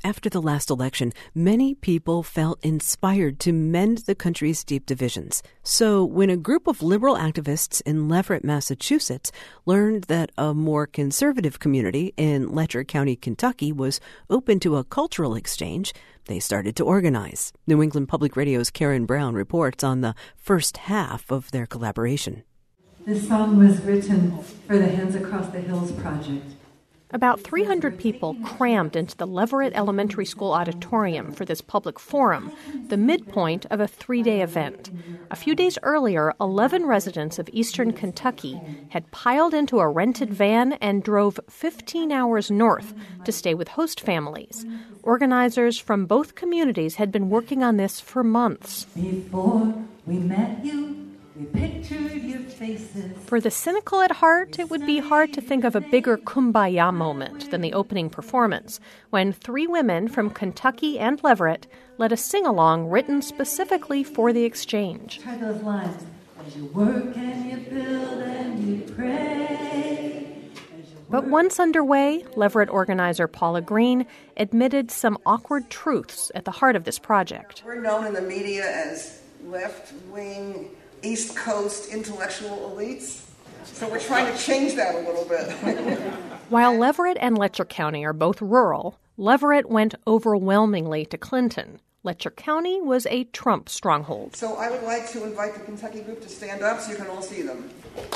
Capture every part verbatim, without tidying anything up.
After the last election, many people felt inspired to mend the country's deep divisions. So when a group of liberal activists in Leverett, Massachusetts, learned that a more conservative community in Letcher County, Kentucky, was open to a cultural exchange, they started to organize. New England Public Radio's Karen Brown reports on the first half of their collaboration. This song was written for the Hands Across the Hills project. About three hundred people crammed into the Leverett Elementary School auditorium for this public forum, the midpoint of a three-day event. A few days earlier, eleven residents of eastern Kentucky had piled into a rented van and drove fifteen hours north to stay with host families. Organizers from both communities had been working on this for months. Before we met you, we pictured your faces. For the cynical at heart, it would be hard to think of a bigger kumbaya moment than the opening performance, when three women from Kentucky and Leverett led a sing-along written specifically for the exchange. Try those lines. As you work and you build and you pray. But once underway, Leverett organizer Paula Green admitted some awkward truths at the heart of this project. We're known in the media as left-wing, East Coast intellectual elites. So we're trying to change that a little bit. While Leverett and Letcher County are both rural, Leverett went overwhelmingly to Clinton. Letcher County was a Trump stronghold. So I would like to invite the Kentucky group to stand up so you can all see them.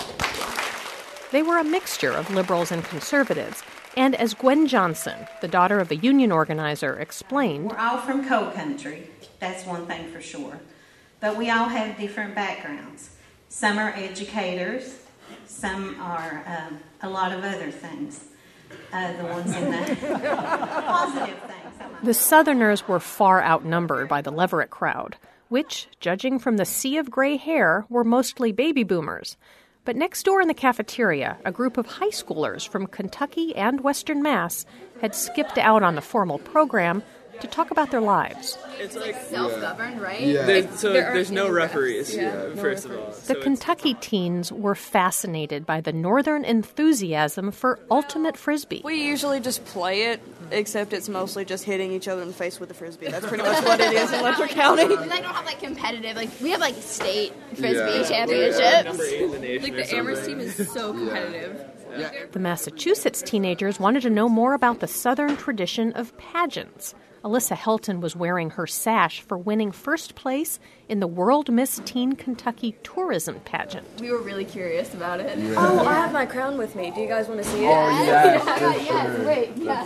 They were a mixture of liberals and conservatives. And as Gwen Johnson, the daughter of a union organizer, explained, we're all from coal country. That's one thing for sure. But we all have different backgrounds. Some are educators. Some are um, a lot of other things. Uh, the ones in the positive things. The Southerners were far outnumbered by the Leverett crowd, which, judging from the sea of gray hair, were mostly baby boomers. But next door in the cafeteria, a group of high schoolers from Kentucky and Western Mass had skipped out on the formal program to talk about their lives. It's like self-governed, right? Yeah. There's, so there there's no referees, yeah, yeah, no first referees. of all. The so Kentucky teens were fascinated by the northern enthusiasm for ultimate frisbee. We usually just play it, except it's mostly just hitting each other in the face with a frisbee. That's pretty much what it is in Letcher County. We like, don't have like competitive, like we have like state frisbee yeah. championships. Yeah, number eight in the nation Like the Amherst team is so competitive. Yeah. The Massachusetts teenagers wanted to know more about the Southern tradition of pageants. Alyssa Helton was wearing her sash for winning first place in the World Miss Teen Kentucky Tourism Pageant. We were really curious about it. Yeah. Oh, I have my crown with me. Do you guys want to see it? Oh, yes, yeah, for yeah, sure. wait, yeah.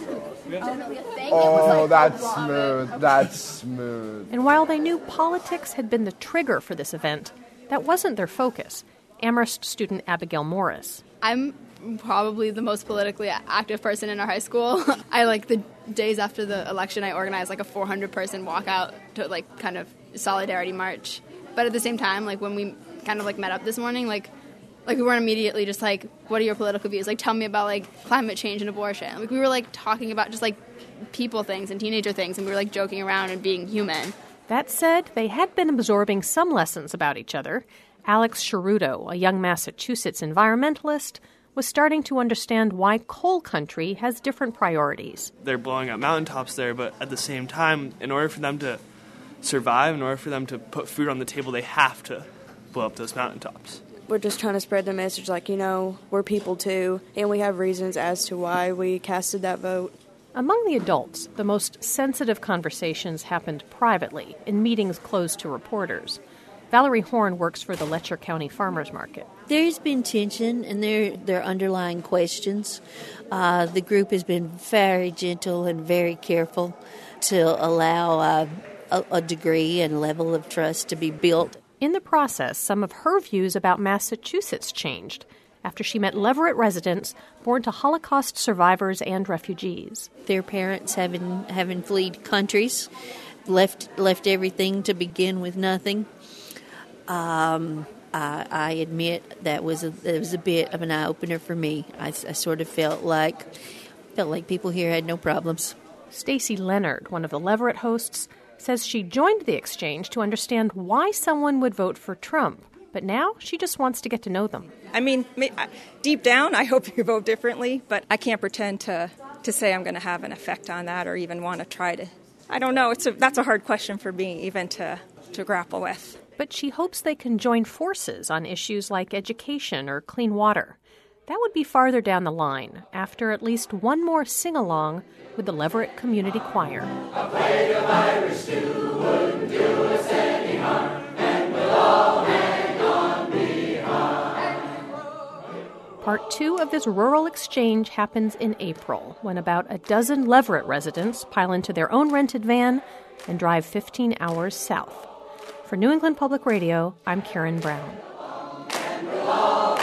Oh, that's smooth. That's smooth. And while they knew politics had been the trigger for this event, that wasn't their focus. Amherst student Abigail Morris. I'm probably the most politically active person in our high school. I like the days after the election, I organized like a four hundred person walkout to like kind of solidarity march. But at the same time, like when we kind of like met up this morning, like like we weren't immediately just like, what are your political views? Like tell me about like climate change and abortion. Like we were like talking about just like people things and teenager things, and we were like joking around and being human. That said, they had been absorbing some lessons about each other. Alex Cheruto, a young Massachusetts environmentalist, was starting to understand why coal country has different priorities. They're blowing up mountaintops there, but at the same time, in order for them to survive, in order for them to put food on the table, they have to blow up those mountaintops. We're just trying to spread the message like, you know, we're people too, and we have reasons as to why we casted that vote. Among the adults, the most sensitive conversations happened privately, in meetings closed to reporters. Valerie Horn works for the Letcher County Farmers Market. There's been tension, and there, there are underlying questions. Uh, the group has been very gentle and very careful to allow uh, a, a degree and level of trust to be built. In the process, some of her views about Massachusetts changed after she met Leverett residents born to Holocaust survivors and refugees. Their parents having having fled countries, left left everything to begin with nothing. Um, I, I admit that was a, that was a bit of an eye-opener for me. I, I sort of felt like felt like people here had no problems. Stacy Leonard, one of the Leverett hosts, says she joined the exchange to understand why someone would vote for Trump. But now she just wants to get to know them. I mean, deep down, I hope you vote differently, but I can't pretend to to say I'm going to have an effect on that or even want to try to. I don't know. It's a, that's a hard question for me even to, to grapple with. But she hopes they can join forces on issues like education or clean water. That would be farther down the line, after at least one more sing-along with the Leverett Community Choir. A plate of Irish stew wouldn't do us any harm, and we'll all hang on behind. Part two of this rural exchange happens in April, when about a dozen Leverett residents pile into their own rented van and drive fifteen hours south. For New England Public Radio, I'm Karen Brown. And we'll all